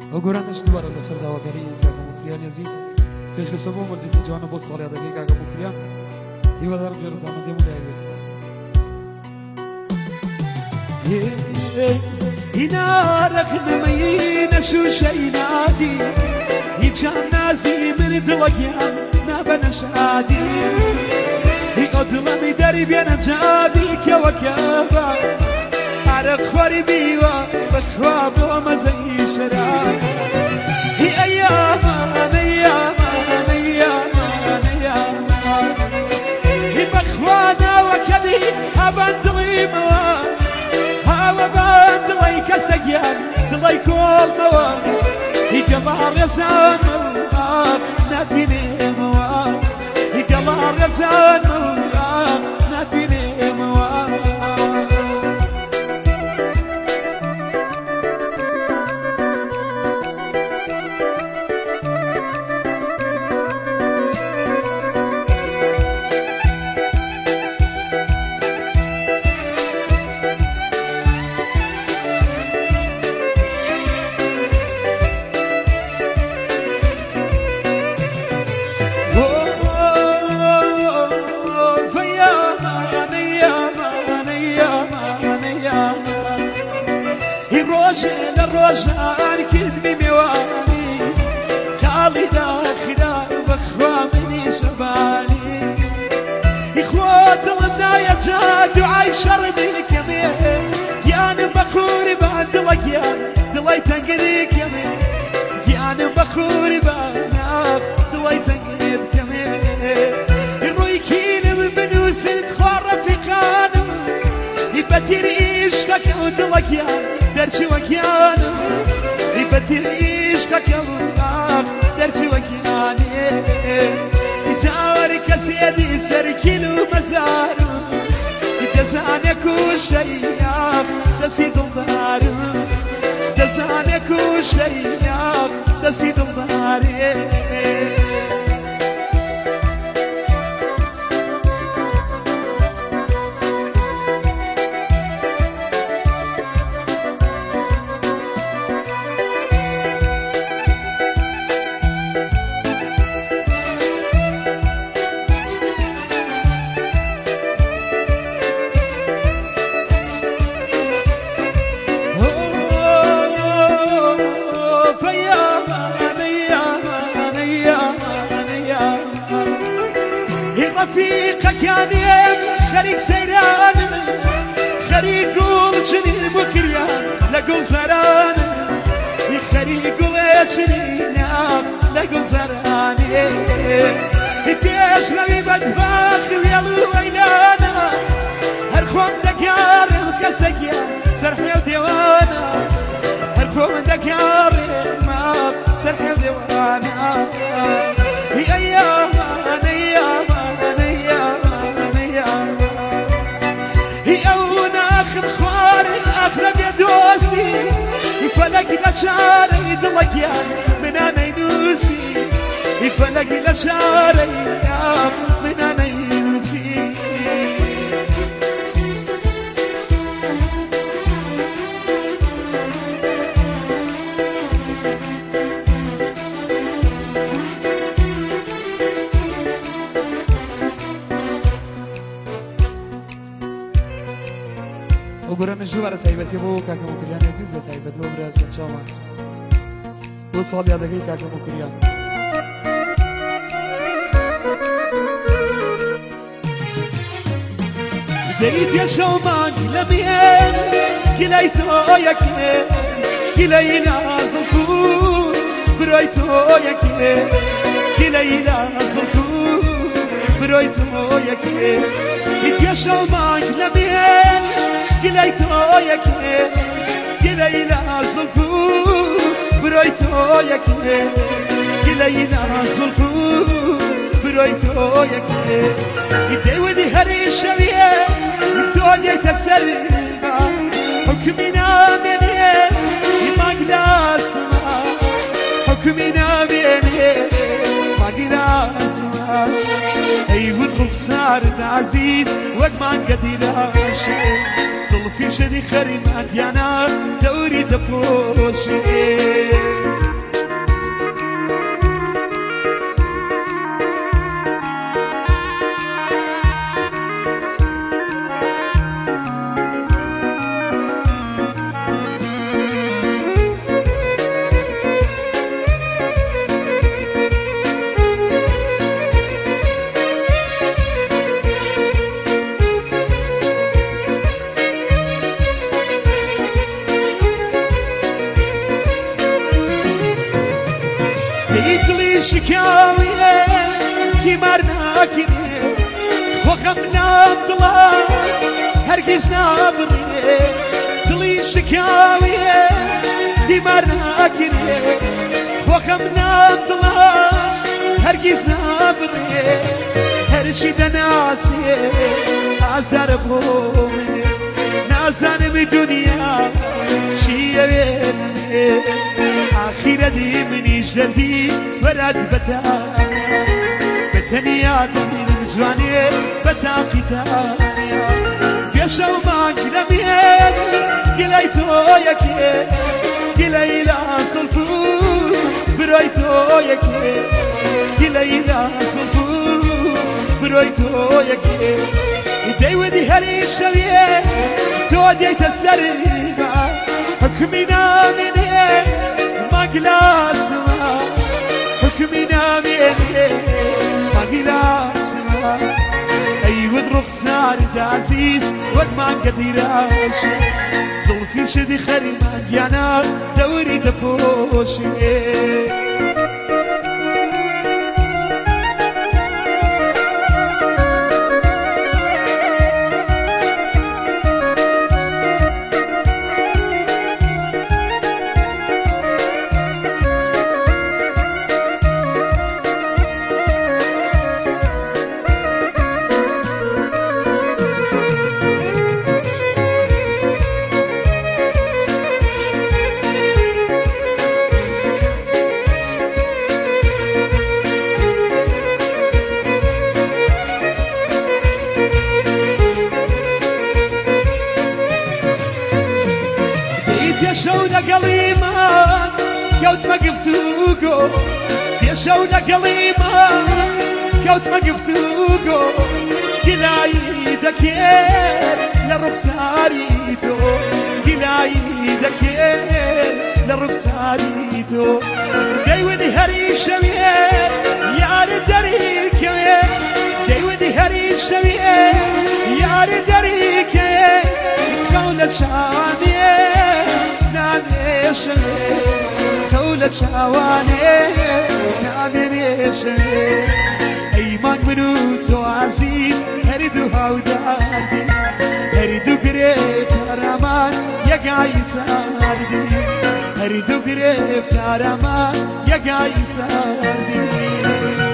وقرانش دوباره لسر داواگری کاکا مکریان عزیز پیش کسو بو مردیس جوان بو سالیاده کی کاکا مکریان ایو دارم جرس آمده مولایی اینا رقم مین شوشه اینادی هیچم نازی من دلگیم نبنشادی ای ادلمی داری بیان جابی که وکبا عرق خوری بیوا بخواب و مزهی شراب ای ایامان ایامان ایامان ایامان ای بخوانا وکدی هبندلی موان هوا بندلی کسگیان دلی کول موان ای قمار رزان موان نبینی موان ای قمار رزان موان نبینی موان روشان كذبي مواني خالي داخلا بخوا مني شباني إخوات البداية جاد وعايش ربي كمين يانا بخوري بعد لقيان دلي تنقريك يمين يانا بخوري بعد دلي تنقريك كمين الروي كيلم بنوس تخار في قانم يبتر إيشكك ودلقيان درچ وکیان ریبتی عشق کم درچ وکیان جاور کسی دی سر کیلو مزارو دزانه کوشیاب دسی دلدارو دزانه کوشیاب دسی دلداری رفيقك كان خريق سيران خريق قول جنين بكريان لقول زران خريق قول جنين لقول زران بيش لبي بدفاخ ويلو ويلانا هرخون دكار وكسكيان سرحي وديوانا هرخون دكار ما سرحي وديوانا هي أيام أخرج يدوسي يفلق لشاري دلقيان من أنا ينوسي يفلق لشاري من أنا ينوسي وقرن الجوار تايبتي بو كاكا مكريان عزيز تايبت بو براس شاما وصال يا دقيقة كاكا مكريان ديت يا شومان لمين كلايتو يا كين كلاينا زلطو برايتو يا كين كلاينا زلطو برايتو يا كين ديت يا شومان لمين كلايتو يا كين كلاينا زلطو برايتو يا كين كلاينا زلطو برايتو يا كين يدودي هري الشبيه تودي تسلم حكمنا مني ما قداس حكمنا مني ما قداس أيوة الرخصار عزيز وقت ما قدلاش ظل في شدي خريم أديانا دوري دبوشي دڵی شکاویێ تیمار ناکرێ خۆخەم نام دڵە هەرگیز نابڕێ دڵی شکاویێ تیمار ناکرێ خۆخەم نام دڵە هەرگیز نابڕێ هەرچی دەناسێ ئازارە بۆ منێ نازانم دنیا چیەوێ ئاخیرەتی منیش دەردی وەرات بەتانیا بەتەنیا دەبینم جوانێ بەتاقی تانیا گەشە و مانگ لەمێن گلەی تۆ یەکێ گلەی لاسڵفور بڕۆی تۆ یەکێ گلەی لاسڵفور بڕۆی تۆ یەکێ دەیوەدی هەری شەویێ تۆ دێیتە سەرما حکمی نامێنێ مانگی لاسما حکمی نامێنێ مانگی لاسما ئەیوەد ڕوخسارت عەزیز وەک مانگە دیراشێ زڵفی شدی خەری مانگیانە دەوری دەپۆشێ دێشەو لەگەڵی من کەوتمە گفتوگۆ دێشەو لەگەڵی من کەوتمە گفتوگۆ گیلایی دەکێت لە ڕوخساری تۆ گیلایی دەکێت لە ڕوخساری تۆ دەیوەدی هەری شەویێ یارت دەریکەوێ دەیوەدی هەری شەویێ یارت دەریکەوێ خەو لە چاوانێ خەولە چاوانێ نامێنێشێ ئەیمان من و تۆ عەزیز هەردوو هاوداردی هەردوو گرێفتارەمان یەکایی ساردی هەردوو گرێفتارەمان یەکایی ساردی